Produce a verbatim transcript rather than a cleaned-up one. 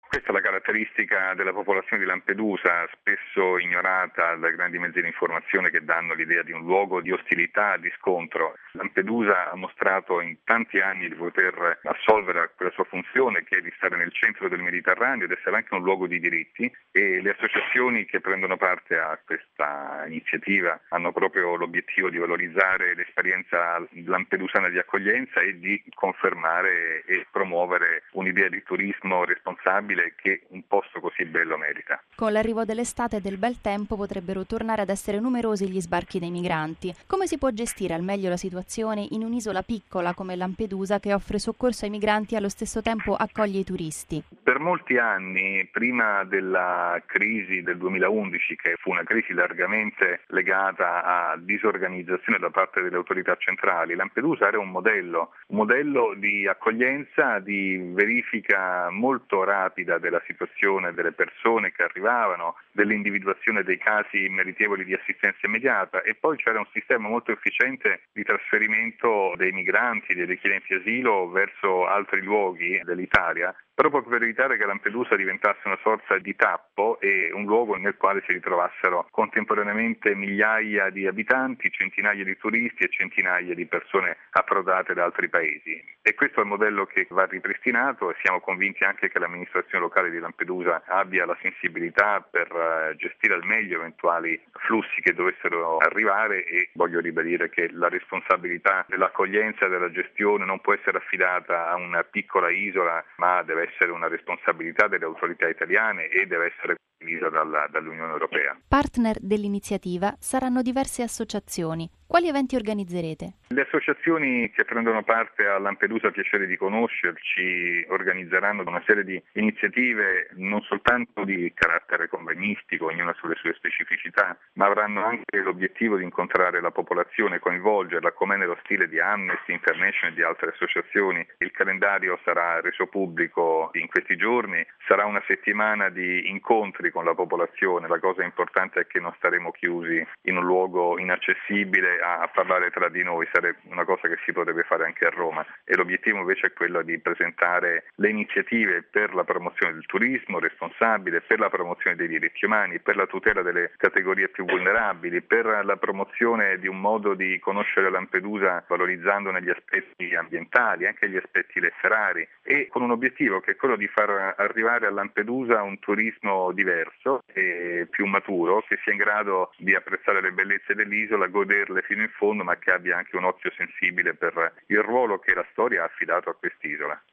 Questa è la caratteristica della popolazione di Lampedusa, spesso ignorata dai grandi mezzi di informazione che danno l'idea di un luogo di ostilità, di scontro. Lampedusa ha mostrato in tanti anni di poter assolvere quella sua funzione, che è di stare nel centro del Mediterraneo ed essere anche un luogo di diritti, e le associazioni che prendono parte a questa iniziativa hanno proprio l'obiettivo di valorizzare l'esperienza lampedusana di accoglienza e di confermare e promuovere un'idea di turismo responsabile che un posto così bello merita. Con l'arrivo dell'estate e del bel tempo potrebbero tornare ad essere numerosi gli sbarchi dei migranti. Come si può gestire al meglio la situazione in un'isola piccola come Lampedusa, che offre soccorso ai migranti e allo stesso tempo accoglie i turisti? Per molti anni, prima della crisi del duemilaundici, che fu una crisi largamente legata a disorganizzazione da parte delle autorità centrali, Lampedusa era un modello, un modello di accoglienza, di verifica molto rapida della situazione delle persone che arrivavano, dell'individuazione dei casi meritevoli di assistenza immediata, e poi c'era un sistema molto efficiente di trasferimento dei migranti, dei richiedenti asilo verso altri luoghi dell'Italia, proprio per evitare che Lampedusa diventasse una sorta di tappo e un luogo nel quale si ritrovassero contemporaneamente migliaia di abitanti, centinaia di turisti e centinaia di persone approdate da altri paesi. E questo è il modello che va ripristinato, e siamo convinti anche che l'amministrazione locale di Lampedusa abbia la sensibilità per gestire al meglio eventuali flussi che dovessero arrivare, e voglio ribadire che la responsabilità dell'accoglienza e della gestione non può essere affidata a una piccola isola, ma deve essere una responsabilità delle autorità italiane e deve essere condivisa dalla, dall'Unione Europea. Partner dell'iniziativa saranno diverse associazioni. Quali eventi organizzerete? Le associazioni che prendono parte a Lampedusa Piacere di Conoscerci organizzeranno una serie di iniziative non soltanto di carattere convegnistico, ognuna sulle sue specificità, ma avranno anche l'obiettivo di incontrare la popolazione, coinvolgerla, come nello stile di Amnesty International e di altre associazioni. Il calendario sarà reso pubblico in questi giorni, sarà una settimana di incontri con la popolazione. La cosa importante è che non staremo chiusi in un luogo inaccessibile a, a parlare tra di noi, sarebbe una cosa che si potrebbe fare anche a Roma, e l'obiettivo invece è quello di presentare le iniziative per la promozione del turismo responsabile, per la promozione dei diritti umani, per la tutela delle categorie più vulnerabili, per la promozione di un modo di conoscere Lampedusa valorizzandone gli aspetti ambientali, anche gli aspetti letterari, e con un obiettivo che è quello di far arrivare a Lampedusa un turismo diverso e più maturo, che sia in grado di apprezzare le bellezze dell'isola, goderle fino in fondo, ma che abbia anche un occhio sensibile per il ruolo che la storia ha affidato a quest'isola.